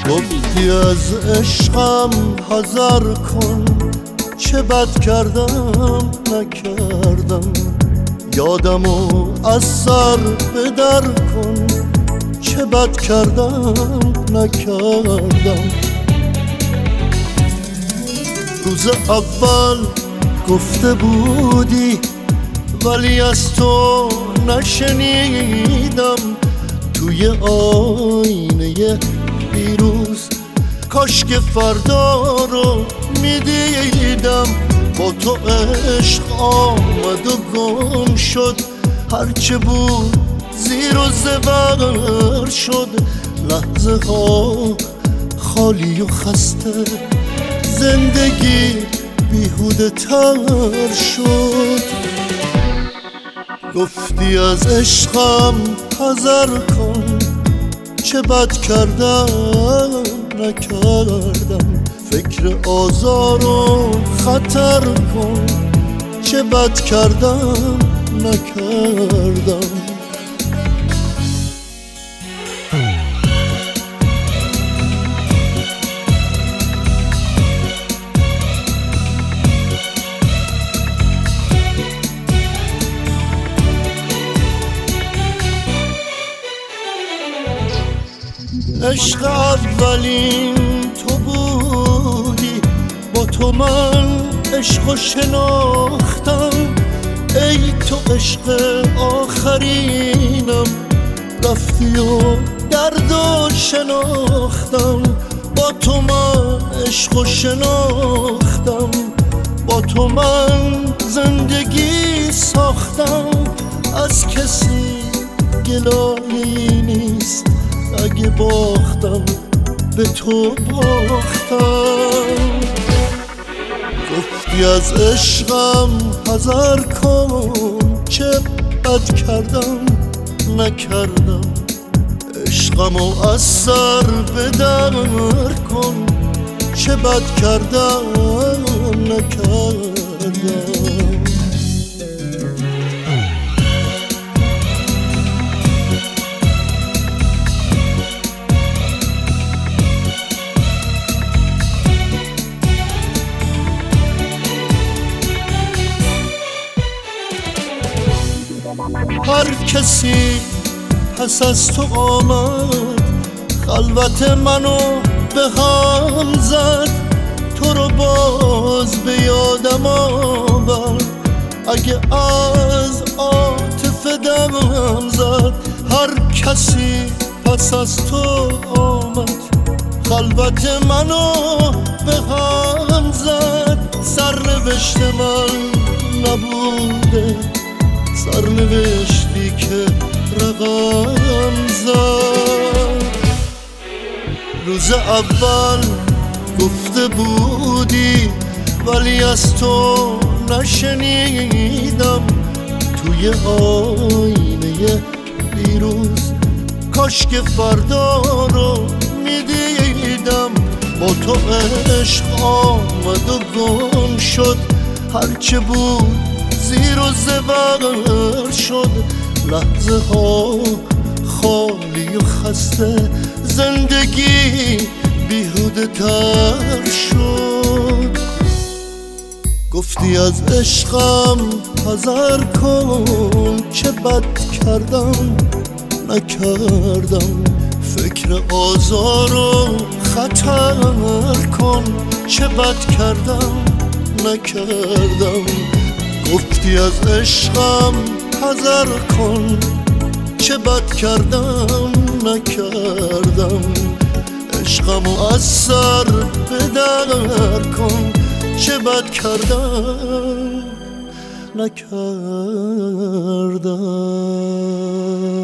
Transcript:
گفتی از عشقم حذر کن، چه بد کردم نکردم. یادمو از سر به در کن، چه بد کردم نکردم. روز اول گفته بودی ولی از تو نشنیدم. توی آینه دیروز کاش که فردا رو میدیدم. با تو عشق آمد و گم شد، هرچه بود زیر و زبر شد. لحظه ها خالی و خسته، زندگی بیهوده تر شد. گفتی از عشقم حذر کن، چه بد کردم نکردم. فکر آزار و خطر کن، چه بد کردم نکردم. عشق اولین تو بودی، با تو من عشق شناختم. ای تو عشق آخرینم، رفتی و درد شناختم. با تو من عشق شناختم، با تو من زندگی ساختم. از کسی گلایه‌ای نیست، اگه باختم به تو باختم. گفتی از عشقم حذر کن، چه بد کردم نکردم. عشقمو از سر به در کن، چه بد کردم نکردم. هر کسی پس از تو آمد، خلوت منو به هم زد. تو رو باز به یادم آورد، اگه از عاطفه دمم زد. هر کسی پس از تو آمد، خلوت منو به هم زد. سرنوشت من نبوده، سرنوشتی که رقم زد. روز اول گفته بودی ولی از تو نشنیدم. توی آینه دیروز کاش که فردا رو میدیدم. با تو عشق آمد و گم شد، هرچه بود زیر و زبر شد. لحظه ها خالی و خسته، زندگی بیهوده تر شد. گفتی از عشقم حذر کن، چه بد کردم نکردم. فکر آزار و خطر کن، چه بد کردم نکردم. گفتی از عشقم حذر کن، چه بد کردم نکردم. عشقمو از سر به در کن، چه بد کردم نکردم.